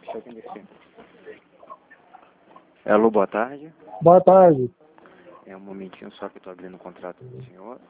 deixa eu atender sim. Alô, boa tarde. Boa tarde. É um momentinho só que eu estou abrindo o contrato do senhor.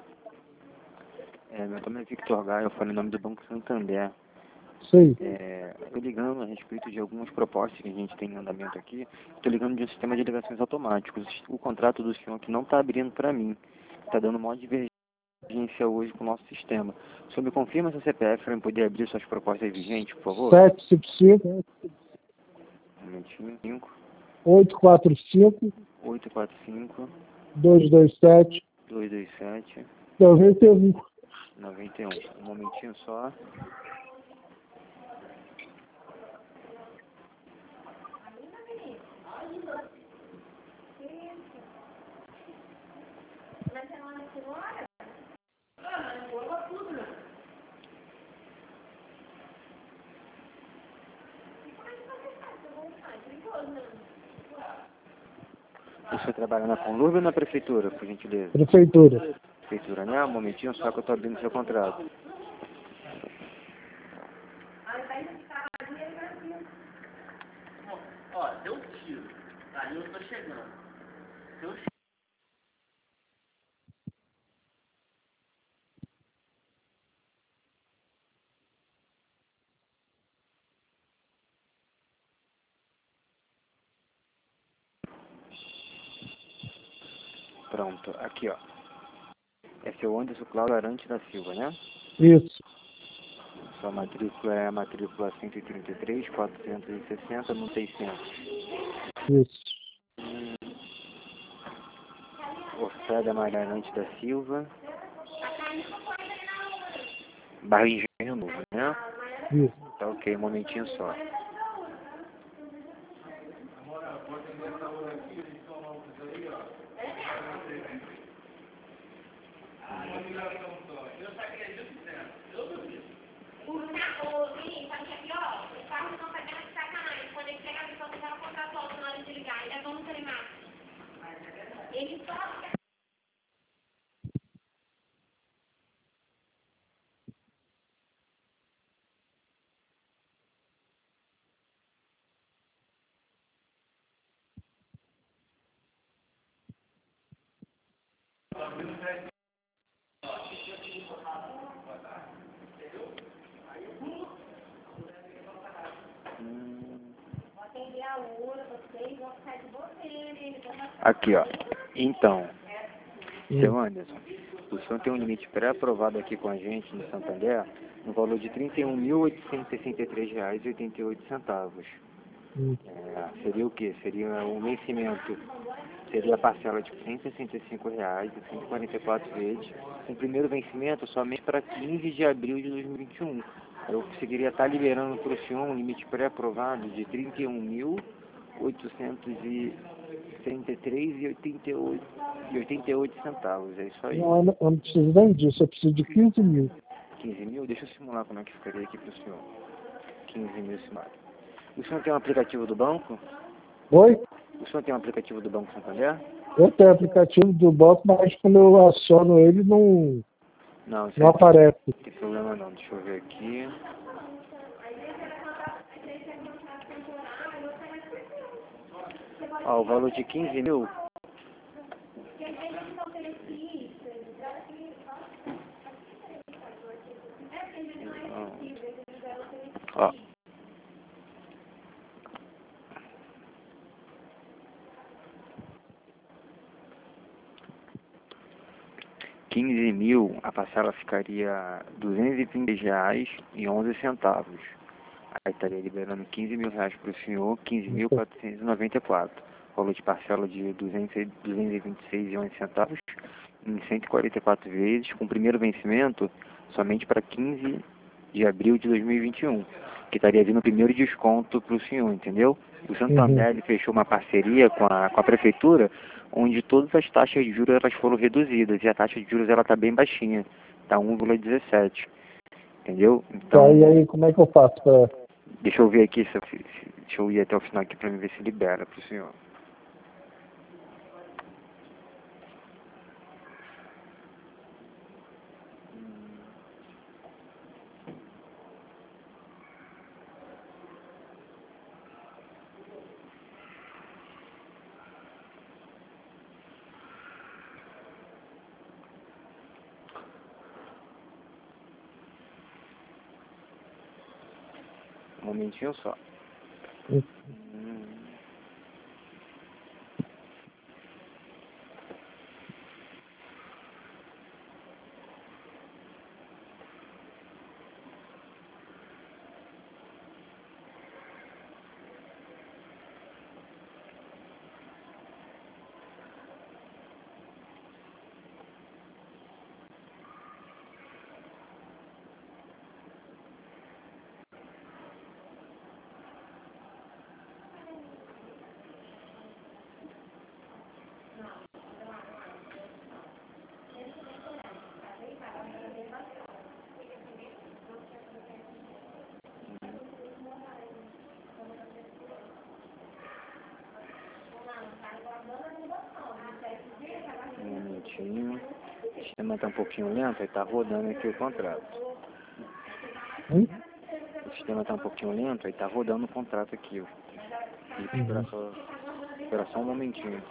Meu nome é Victor Gaia, eu falo em nome do Banco Santander. Sim. Eu ligando a respeito de algumas propostas que a gente tem em andamento aqui. Estou ligando de um sistema de ligações automáticos. O contrato do senhor que não está abrindo para mim. Está dando maior divergência hoje com o nosso sistema. O senhor me confirma seu CPF para eu poder abrir suas propostas vigentes, por favor? 755 Um momentinho. 5, 845 845 227 227 91. 91. Um momentinho só. Você trabalha na Conlurb ou na prefeitura, por gentileza? Prefeitura. Prefeitura, né? Um momentinho só que eu estou abrindo seu contrato. Ó, deu um tiro. Aí eu tô chegando. Deu Pronto, aqui ó. É seu Anderson Cláudio Arante da Silva, né? Isso. Sua matrícula é a matrícula 133, 460 no 600. Isso. Orçada Maria Arante da Silva. Bairro Engenho Novo, né? Isso. Tá ok, um momentinho só. Aqui ó. Então, seu Anderson, o senhor tem um limite pré-aprovado aqui com a gente no Santander no valor de R$ 31.863,88. Seria o quê? Seria o vencimento, seria a parcela de R$ 165,00 e 144 vezes, com o primeiro vencimento somente para 15 de abril de 2021. Eu conseguiria estar liberando para o senhor um limite pré-aprovado de R$ 31.863,88 centavos. É isso aí. Não, eu não preciso nem disso, eu preciso de 15 mil. 15 mil? Deixa eu simular como é que ficaria aqui para o senhor. 15 mil simulado. O senhor tem um aplicativo do banco? Oi? O senhor tem um aplicativo do Banco Santander? Eu tenho aplicativo do banco, mas quando eu aciono ele Não, isso não aí aparece. não tem problema não. Deixa eu ver aqui. Ó, o valor de 15 mil. Ó. R$ 15.000, a parcela ficaria R$ 220,11. Aí estaria liberando R$ 15.000 para o senhor, 15.494. Valor de parcela de 226,11 em 144 vezes, com o primeiro vencimento somente para 15 de abril de 2021, que estaria vindo o primeiro desconto para o senhor, entendeu? O Santander ele fechou uma parceria com a prefeitura, onde todas as taxas de juros elas foram reduzidas, e a taxa de juros ela está bem baixinha, está 1,17, entendeu? Então, E aí, como é que eu faço para... deixa eu ver aqui, deixa eu ir até o final aqui para ver se libera para o senhor. momentinho só. Um minutinho. O sistema está um pouquinho lento, aí está rodando aqui o contrato. O sistema está um pouquinho lento, aí está rodando o contrato aqui. Espera só um momentinho.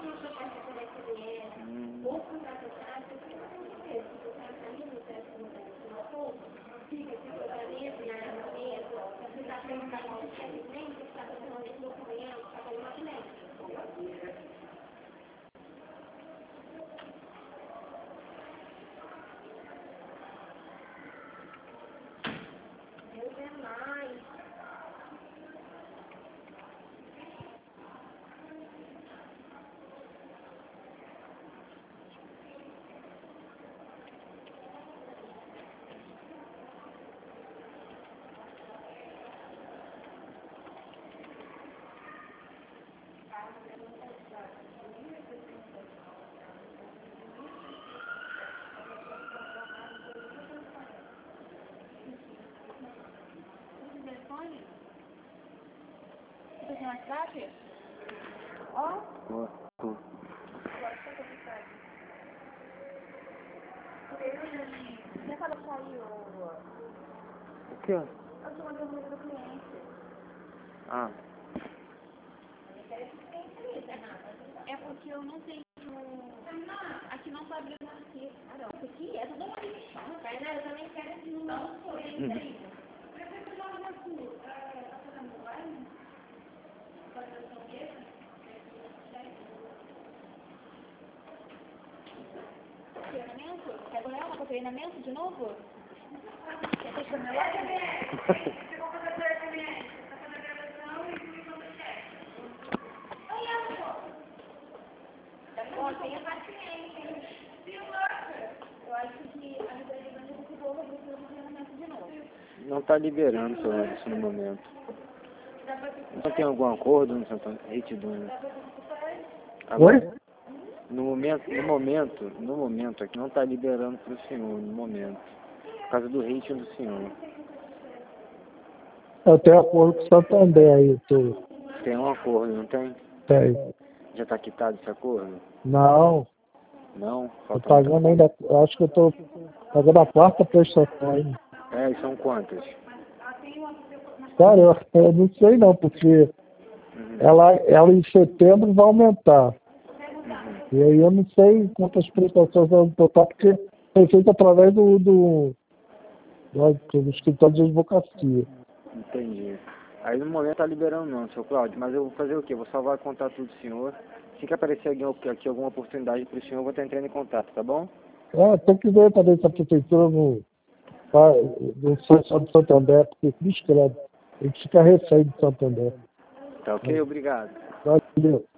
Você tem WhatsApp? Ó. Você acaba de sair O quê? eu te mandei o número do cliente. Ah. É porque eu não tenho. Aqui não tá abrindo aqui. Ah, não. Isso aqui é tudo uma lixão. Eu também quero esse número. Treinamento? Quer ganhar uma treinamento de novo? Quer ter meu lado? Bom, tenha paciência. Eu acho que a liderança do povo precisa de treinamento de novo. Não está liberando isso no momento. Não tem algum acordo no Santo Retidão? Oi? No momento, aqui não está liberando para o senhor, no momento. Por causa do rating do senhor. Eu tenho acordo com o Santander aí, tu. Tem um acordo, não tem? Tem. Já está quitado esse acordo? Não, Não? tô Falta pagando ainda, acho que eu tô pagando a quarta prestação ainda. E são quantas? Cara, eu não sei não, porque ela em setembro vai aumentar. E aí eu não sei quantas prestações vão botar, porque foi feito através do escritório de advocacia. Entendi. Aí no momento tá liberando não, seu Cláudio, mas eu vou fazer o quê? Vou salvar o contato do senhor. Se que aparecer aqui alguma oportunidade para o senhor, eu vou estar entrando em contato, tá bom? Tem que ver também se a prefeitura não sai só do Santander, porque Cristo credo, a gente fica refém do Santander. Tá ok? Obrigado. Valeu.